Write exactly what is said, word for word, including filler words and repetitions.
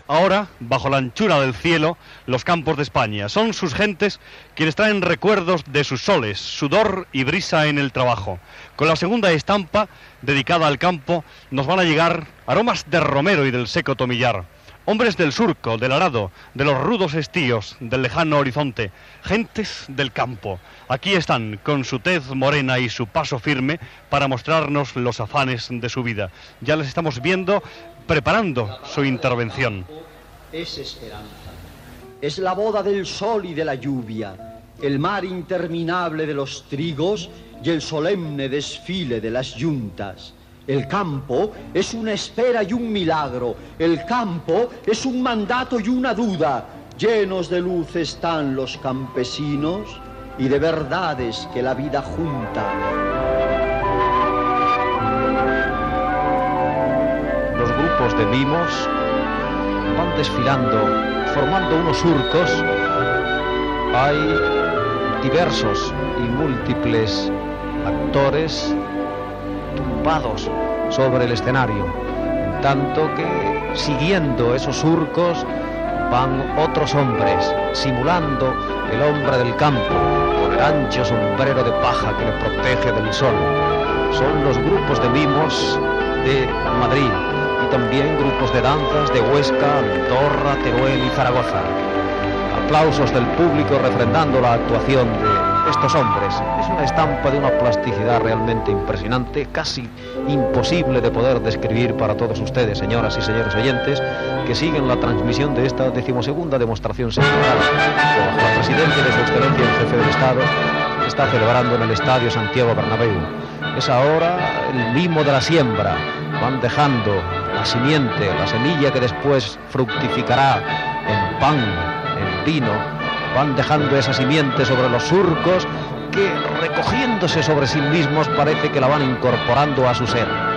Ahora, bajo la anchura del cielo, los campos de España. Son sus gentes quienes traen recuerdos de sus soles, sudor y brisa en el trabajo. Con la segunda estampa, dedicada al campo, nos van a llegar aromas de romero y del seco tomillar. Hombres del surco, del arado, de los rudos estíos, del lejano horizonte. Gentes del campo. Aquí están, con su tez morena y su paso firme, para mostrarnos los afanes de su vida. Ya les estamos viendo preparando su intervención. Es esperanza, es la boda del sol y de la lluvia, el mar interminable de los trigos y el solemne desfile de las yuntas. El campo es una espera y un milagro, el campo es un mandato y una duda. Llenos de luz están los campesinos y de verdades que la vida junta. Los grupos de mimos van desfilando, formando unos surcos. Hay diversos y múltiples actores tumbados sobre el escenario, en tanto que, siguiendo esos surcos, van otros hombres, simulando el hombre del campo, con el ancho sombrero de paja que le protege del sol. Son los grupos de mimos de Madrid, y también grupos de danzas de Huesca, Andorra, Teruel y Zaragoza. Aplausos del público refrendando la actuación de estos hombres. Es una estampa de una plasticidad realmente impresionante, casi imposible de poder describir para todos ustedes, señoras y señores oyentes, que siguen la transmisión de esta decimosegunda demostración sectorial, bajo la presidencia de su excelencia el jefe del Estado, que está celebrando en el Estadio Santiago Bernabéu. Es ahora el mimo de la siembra. Van dejando la simiente, la semilla que después fructificará en pan, en vino. Van dejando esa simiente sobre los surcos que, recogiéndose sobre sí mismos, parece que la van incorporando a su ser.